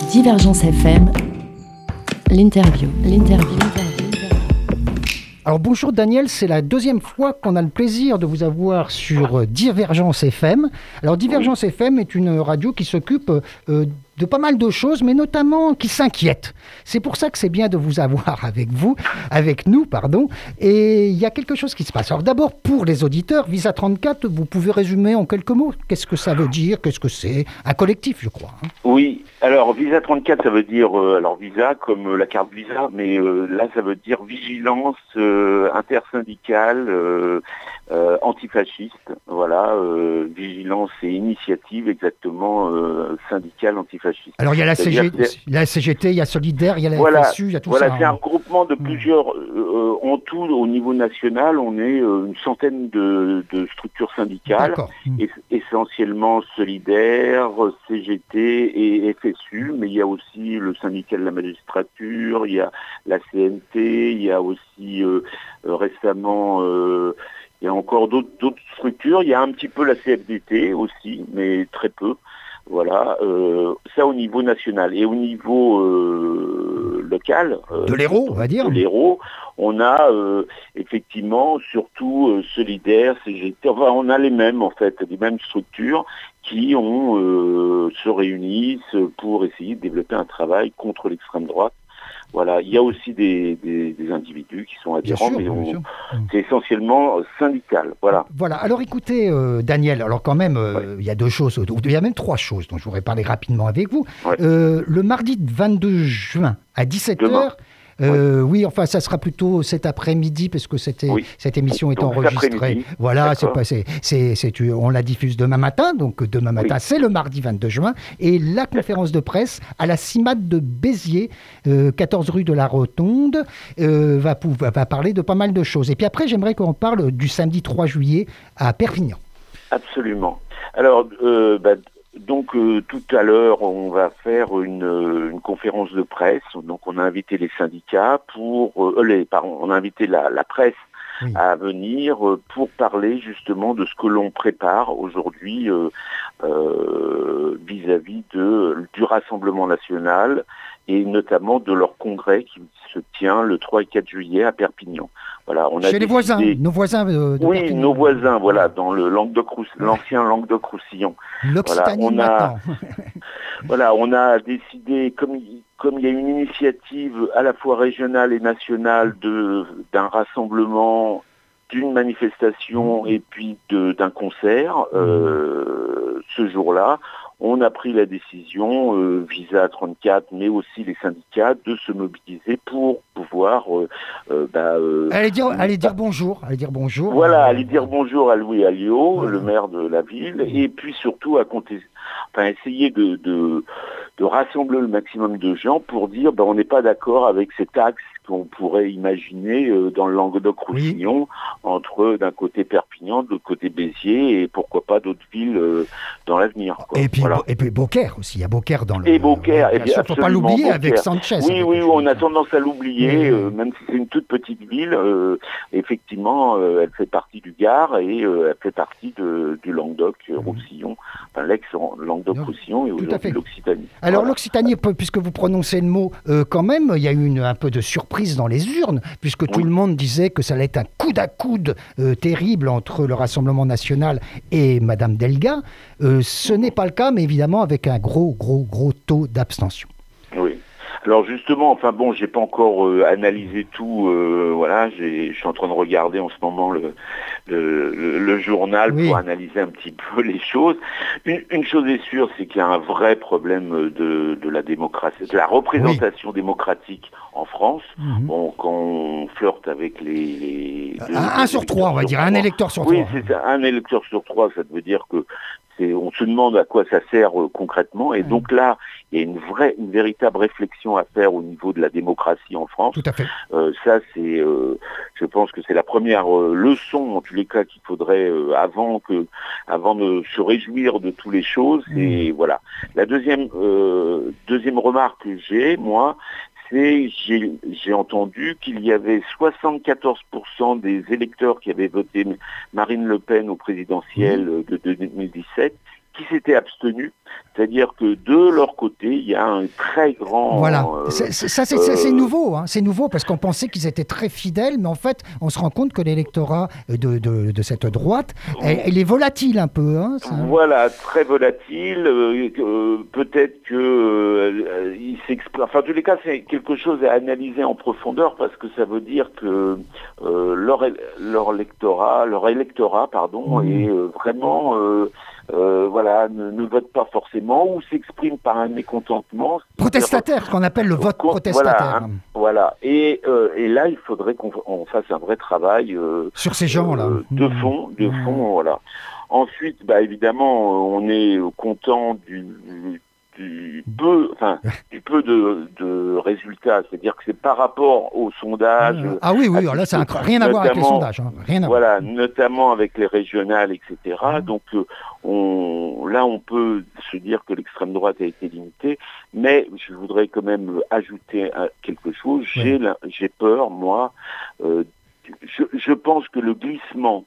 Divergence FM, l'interview. Alors bonjour Daniel, c'est la deuxième fois qu'on a le plaisir de vous avoir sur Divergence FM. Alors Divergence FM est une radio qui s'occupe de pas mal de choses, mais notamment qui s'inquiète. C'est pour ça que c'est bien de vous avoir avec nous. Et il y a quelque chose qui se passe. Alors d'abord, pour les auditeurs, Visa 34, vous pouvez résumer en quelques mots. Qu'est-ce que ça veut dire? Qu'est-ce que c'est? Un collectif, je crois. Oui, alors Visa 34, ça veut dire, Visa comme la carte Visa, mais là ça veut dire vigilance intersyndicale antifasciste. Voilà, vigilance et initiative exactement syndicale antifasciste. Alors il y a la CGT, il y a Solidaire, il y a la FSU, il y a tout ça. Voilà, c'est un regroupement de plusieurs. En tout, au niveau national, on est une centaine de structures syndicales, essentiellement Solidaire, CGT et FSU, mais il y a aussi le syndicat de la magistrature, il y a la CNT, il y a aussi récemment... il y a encore d'autres structures, il y a un petit peu la CFDT aussi, mais très peu. Voilà, ça au niveau national. Et au niveau local, de l'Hérault, on va dire. De l'Hérault, on a effectivement surtout Solidaire, CGT, enfin on a les mêmes structures qui se réunissent pour essayer de développer un travail contre l'extrême droite. Voilà, il y a aussi des individus qui sont adhérents, mais c'est essentiellement syndical. Voilà. Voilà. Alors écoutez, Daniel, alors quand même, il y a deux choses, il y a même trois choses dont je voudrais parler rapidement avec vous. Ouais. Le mardi 22 juin à 17h, oui, enfin, ça sera plutôt cet après-midi parce que cette émission est enregistrée. Voilà, on la diffuse demain matin. Donc, demain matin, c'est le mardi 22 juin. Et la conférence de presse à la CIMAD de Béziers, 14 rue de la Rotonde, va parler de pas mal de choses. Et puis après, j'aimerais qu'on parle du samedi 3 juillet à Perpignan. Absolument. Alors, donc tout à l'heure, on va faire une conférence de presse. Donc on a invité les syndicats on a invité la presse à venir pour parler justement de ce que l'on prépare aujourd'hui vis-à-vis du Rassemblement national et notamment de leur congrès qui se tient le 3 et 4 juillet à Perpignan. Voilà, chez nos voisins de Perpignan. Nos voisins, voilà, dans le l'ancien Languedoc-Roussillon. L'Occitanie maintenant. Voilà, on a décidé, comme il y a une initiative à la fois régionale et nationale d'un rassemblement, d'une manifestation et puis d'un concert, ce jour-là, on a pris la décision, Visa 34, mais aussi les syndicats, de se mobiliser pour pouvoir... Aller dire bonjour. Voilà, aller dire bonjour à Louis Alliot, le maire de la ville, et puis surtout essayer de rassembler le maximum de gens pour dire on n'est pas d'accord avec cet axe qu'on pourrait imaginer dans le Languedoc-Roussillon, entre d'un côté Perpignan, de l'autre côté Béziers, et pourquoi pas d'autres villes dans l'avenir. Et puis Beaucaire aussi, il y a Beaucaire dans le... Et Beaucaire, il ne faut pas l'oublier avec Sanchez. Oui, on a tendance à l'oublier, même si c'est une toute petite ville, effectivement, elle fait partie du Gard et elle fait partie du Languedoc-Roussillon, enfin l'ex-Languedoc-Roussillon et aujourd'hui l'Occitanie. Alors l'Occitanie, puisque vous prononcez le mot, quand même, il y a eu un peu de surprise dans les urnes, puisque tout le monde disait que ça allait être un coude à coude terrible entre le Rassemblement national et Madame Delga. Ce n'est pas le cas, mais évidemment avec un gros taux d'abstention. Oui. Alors justement, j'ai pas encore analysé tout. Je suis en train de regarder en ce moment le journal pour analyser un petit peu les choses. Une chose est sûre, c'est qu'il y a un vrai problème de la démocratie, de la représentation démocratique en France. Quand on flirte avec les un sur trois, on va dire, un électeur sur trois. Oui, c'est ça, un électeur sur trois, ça veut dire que on se demande à quoi ça sert concrètement. Et donc là, il y a une véritable réflexion à faire au niveau de la démocratie en France. Tout à fait. Je pense que c'est la première leçon, en tous les cas, qu'il faudrait, avant de se réjouir de toutes les choses. Et voilà. La deuxième remarque que j'ai, moi, j'ai entendu qu'il y avait 74% des électeurs qui avaient voté Marine Le Pen au présidentiel de 2017 qui s'étaient abstenus. C'est-à-dire que de leur côté, il y a un très grand... Voilà, c'est nouveau, hein. C'est nouveau parce qu'on pensait qu'ils étaient très fidèles, mais en fait, on se rend compte que l'électorat de cette droite, elle est volatile un peu. Hein, voilà, très volatile. Peut-être que il s'exprime... Enfin, en tous les cas, c'est quelque chose à analyser en profondeur parce que ça veut dire que leur électorat, est vraiment... ne vote pas forcément ou s'exprime par un mécontentement. Protestataire, ce qu'on appelle le vote protestataire. Voilà. Et là, il faudrait qu'on fasse un vrai travail sur ces gens-là. De fond, voilà. Ensuite, évidemment, on est content du peu de résultats, c'est-à-dire que c'est par rapport aux sondages. Ah oui, là ça n'a rien à voir avec les sondages. Hein. Rien à voir. Notamment avec les régionales, etc. Donc on peut se dire que l'extrême droite a été limitée, mais je voudrais quand même ajouter quelque chose. J'ai peur, moi. Je pense que le glissement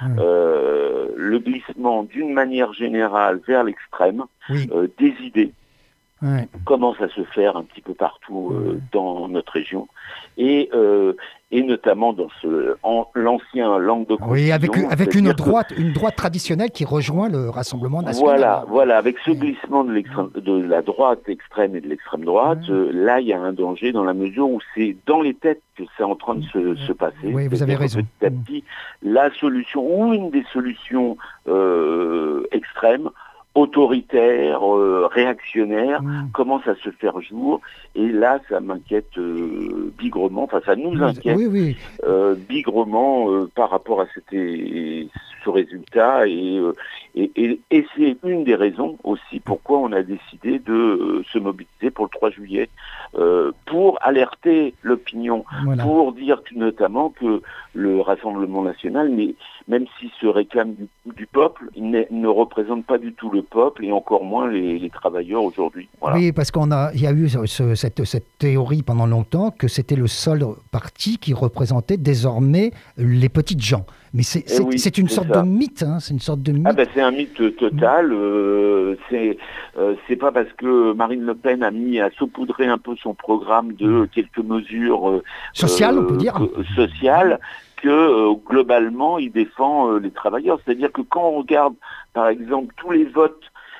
d'une manière générale vers l'extrême des idées commence à se faire un petit peu partout dans notre région et notamment dans l'ancien Languedoc. Oui, avec une droite traditionnelle qui rejoint le Rassemblement national. Voilà, avec ce glissement de la droite extrême et de l'extrême droite, là il y a un danger dans la mesure où c'est dans les têtes que c'est en train de se passer. Oui, vous avez raison. Petit à petit, la solution ou une des solutions extrêmes, autoritaire, réactionnaire, commence à se faire jour. Et là, ça m'inquiète bigrement, ça nous inquiète bigrement par rapport à ce résultat. Et c'est une des raisons aussi pourquoi on a décidé de se mobiliser pour le 3 juillet, pour alerter l'opinion, pour dire notamment que le Rassemblement national, même s'il se réclame du peuple, il ne représente pas du tout le peuple et encore moins les travailleurs aujourd'hui. Voilà. Oui, parce il y a eu cette théorie pendant longtemps que c'était le seul parti qui représentait désormais les petites gens. Mais c'est une sorte de mythe, hein, c'est une sorte de mythe. C'est un mythe total. C'est pas parce que Marine Le Pen a mis à saupoudrer un peu son programme de quelques mesures sociales, on peut dire, sociales, que globalement il défend les travailleurs. C'est-à-dire que quand on regarde, par exemple, tous les votes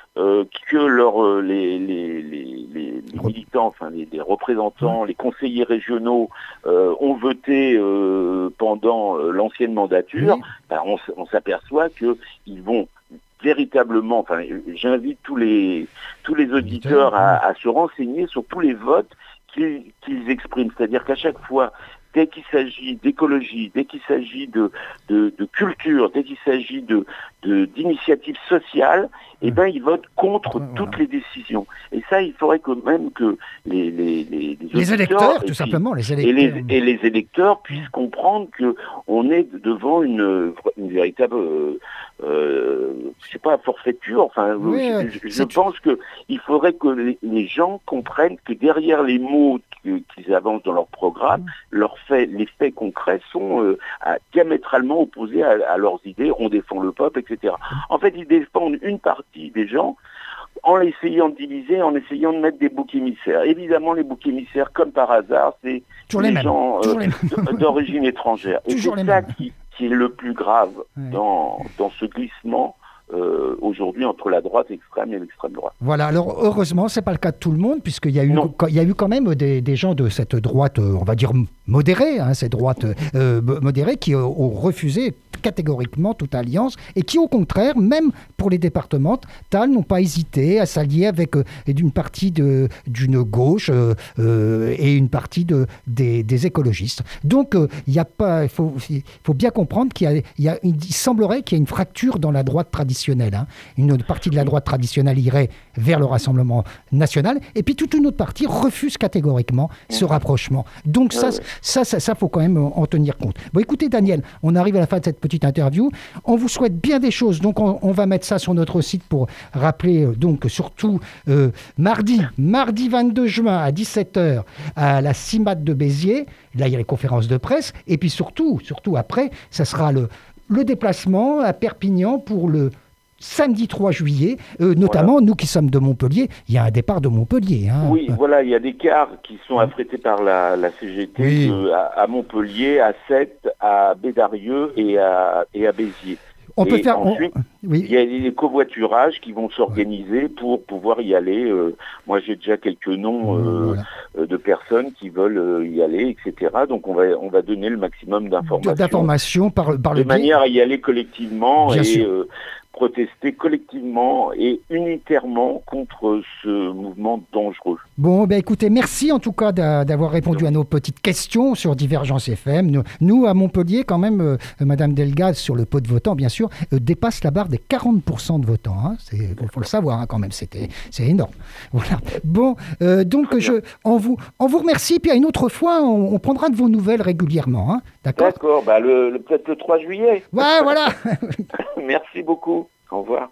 que les militants, les représentants, les conseillers régionaux ont voté pendant l'ancienne mandature, on s'aperçoit qu'ils vont véritablement, j'invite tous les auditeurs à se renseigner sur tous les votes qu'ils expriment. C'est-à-dire qu'à chaque fois, dès qu'il s'agit d'écologie, dès qu'il s'agit de culture, dès qu'il s'agit d'initiatives sociales, ils votent contre toutes les décisions. Et ça, il faudrait quand même que les électeurs, tout simplement, les électeurs. Et les électeurs puissent comprendre qu'on est devant une véritable... forfaiture. Je pense qu'il faudrait que les gens comprennent que derrière les mots qu'ils avancent dans leur programme, les faits concrets sont diamétralement opposés à leurs idées. On défend le peuple, etc. En fait, ils défendent une partie des gens en essayant de diviser, en essayant de mettre des boucs émissaires. Évidemment, les boucs émissaires, comme par hasard, c'est les gens d'origine étrangère. Et c'est ça qui est le plus grave dans ce glissement aujourd'hui entre la droite extrême et l'extrême droite. Voilà, alors heureusement, c'est pas le cas de tout le monde, puisqu'il y a eu quand même des gens de cette droite, on va dire modérée, cette droite modérée, qui ont refusé catégoriquement toute alliance, et qui au contraire, même pour les départementales, n'ont pas hésité à s'allier avec une partie d'une gauche et une partie des écologistes. Donc il faut bien comprendre il semblerait qu'il y ait une fracture dans la droite traditionnelle. Une partie de la droite traditionnelle irait vers le Rassemblement national, et puis toute une autre partie refuse catégoriquement ce rapprochement. Donc ça faut quand même en tenir compte. Bon, écoutez Daniel, on arrive à la fin de cette petite interview. On vous souhaite bien des choses, donc on va mettre ça sur notre site pour rappeler donc surtout mardi 22 juin à 17h à la CIMAT de Béziers. Là il y a les conférences de presse, et puis surtout après ça sera le déplacement à Perpignan pour le samedi 3 juillet, notamment nous qui sommes de Montpellier, il y a un départ de Montpellier. Hein. Oui, voilà, il y a des cars qui sont affrétés par la CGT à Montpellier, à Sète, à Bédarieux et à Béziers. On peut faire. Ensuite, il y a des covoiturages qui vont s'organiser pour pouvoir y aller. Moi, j'ai déjà quelques noms de personnes qui veulent y aller, etc. Donc, on va donner le maximum d'informations. De manière à y aller collectivement protester collectivement et unitairement contre ce mouvement dangereux. Bon, écoutez, merci en tout cas d'avoir répondu à nos petites questions sur Divergence FM. Nous à Montpellier, quand même, Madame Delgado, sur le pot de votants, bien sûr, dépasse la barre des 40% de votants. Hein. Faut le savoir hein, quand même, c'est énorme. Voilà. Bon, donc on vous remercie, puis à une autre fois, on prendra de vos nouvelles régulièrement. Hein. D'accord, peut-être le 3 juillet. Ouais, voilà. Merci beaucoup. Au revoir.